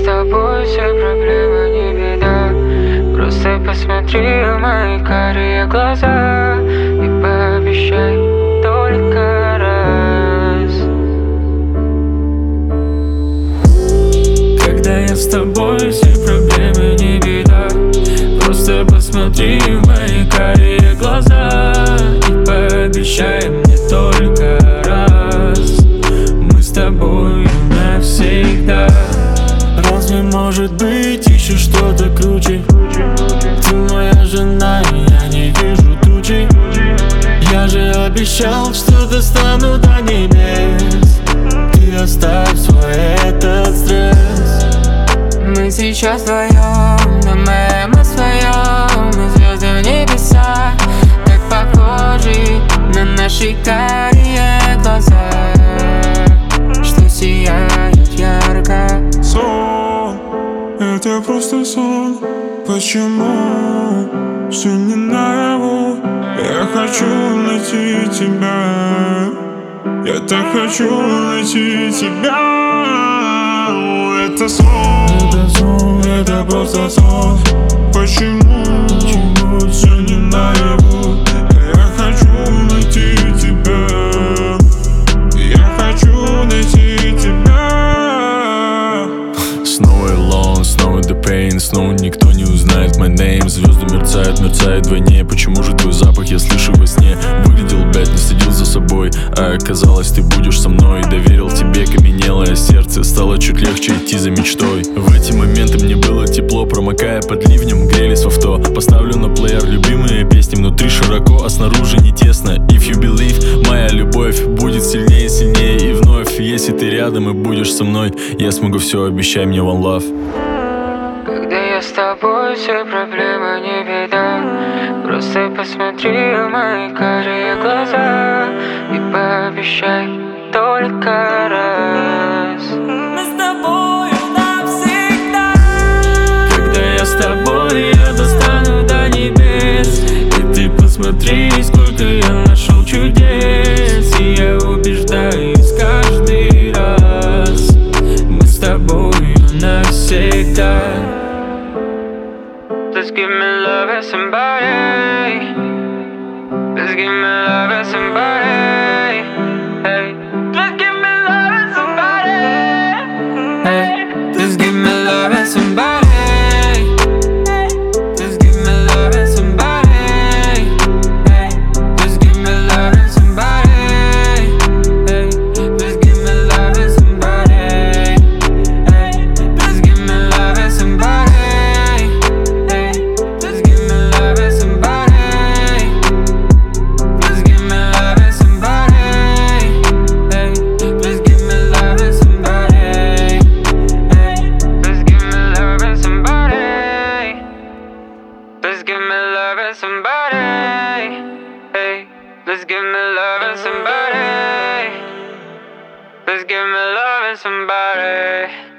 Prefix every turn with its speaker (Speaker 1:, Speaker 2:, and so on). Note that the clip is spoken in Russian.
Speaker 1: тобой все проблемы не беда. Просто посмотри в мои карие глаза и пообещай только раз. Когда я с тобой, все проблемы не беда. Просто посмотри в мои карие глаза и пообещай мне только раз. Мы с тобой навсегда. Разве может быть еще что-то круче? Ты моя жена, и я не вижу тучи. Я же обещал, что достану до небес. Ты оставь свой этот стресс. Мы сейчас вдвоем, думаем о своем. Мы звезды в небеса, так похожи на наши карие глаза, что сияют ярко.
Speaker 2: Сон, это просто сон. Почему все не наяву? Я хочу найти тебя. Я так хочу найти тебя. Это сон, это просто сон. Почему все не наяву? Я хочу найти тебя. Я хочу найти тебя.
Speaker 3: Снова alone, снова the pain. Снова никто не узнает my name. Звезды мерцают, мерцают вдвойне. Почему же твой запах я слышу во сне? Выглядел бед, не следил за собой, а оказалось, ты будешь со мной. Доверил тебе каменелое сердце, стало чуть легче идти за мечтой. В эти моменты мне было тепло, промокая под ливнем, грелись в авто. Поставлю на плеер любимые песни, внутри широко, а снаружи не тесно. If you believe, моя любовь будет сильнее, сильнее и вновь. Если ты рядом и будешь со мной, я смогу все, обещай мне one love.
Speaker 1: Когда я с тобой, все проблемы не беда. Просто посмотри в мои карие глаза и пообещай только раз. Мы с тобой навсегда. Когда я с тобой, я достану до небес. И ты посмотри, сколько я нашел чудес. И я убеждаюсь каждый раз. Мы с тобой навсегда. Just give me love and somebody. Just give me love and somebody. Hey. Just give me love and somebody. Hey. Just give me love and somebody. Just give me love and somebody. Hey. Just give me love and somebody. Hey. Just give me love and somebody. Hey. Just give me love and somebody. Let's give me love and somebody. Hey, let's give me love and somebody. Let's give me love and somebody.